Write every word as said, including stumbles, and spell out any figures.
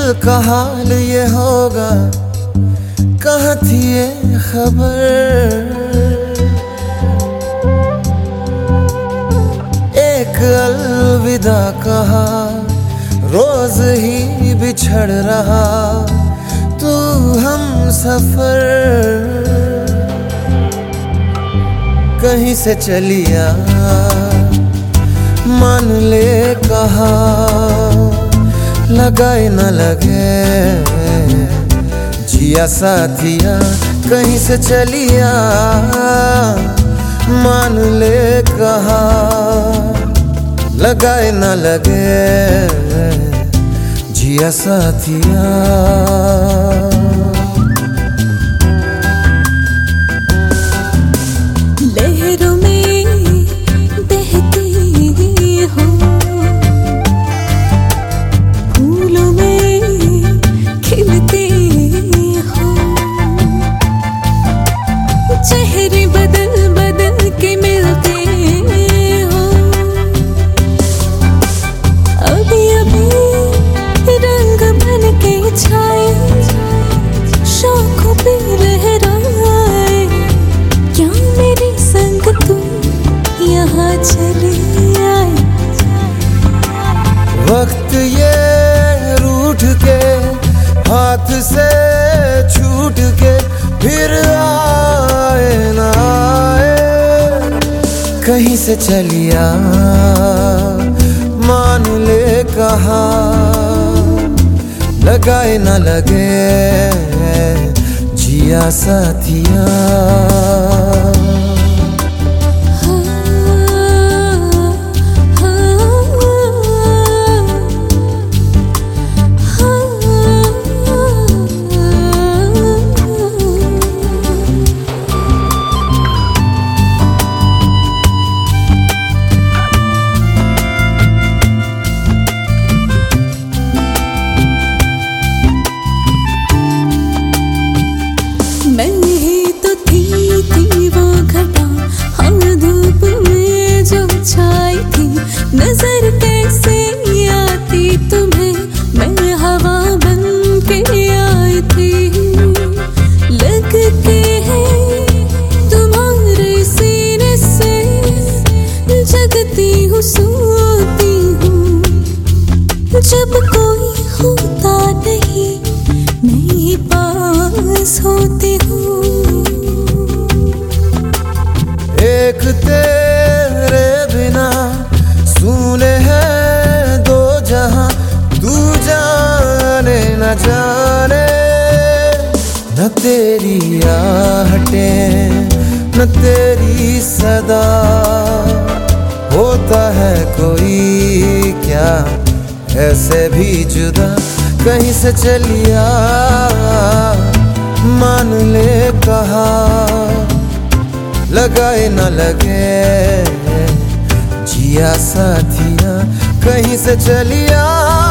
का हाल ये होगा, कहाँ थी ये खबर। एक अलविदा कहा, रोज ही बिछड़ रहा तू हम सफर। कहीं से चलिया मान ले कहा, लगाए न लगे जिया साथिया। कहीं से चलिया मान ले कहा, लगाए न लगे जिया साथिया। लहरों में बहती हो, फूलों में खिलते हो, चेहरे बदल बदल के मिलते हो। अभी अभी रंग बन के छाए, शौकों पे लहराए। क्या मेरे संग तुम यहाँ चले आए। वक्त ये रूठ के हाथ से छूट के फिर आए ना आए। कहीं से चलिया मान ले कहा, लगाए न लगे जिया साथिया। मैं ही तो थी थी वो घटा, हम धूप में जो छाई थी। नजर कैसे आती तुम्हें, मैं हवा बन के आई थी। लग के है तुम्हारे सीने से, जगती हूँ सोती हूँ। जब कोई होता नहीं मैं ही पास होती हूँ। एक तेरे बिना सुने हैं दो जहां, तू जाने न जाने। न तेरी आहटें न तेरी सदा, होता है कोई क्या ऐसे भी जुदा। कहीं से चलिया मान ले कहा, लगाए न लगे जिया साथिया। कहीं से चलिया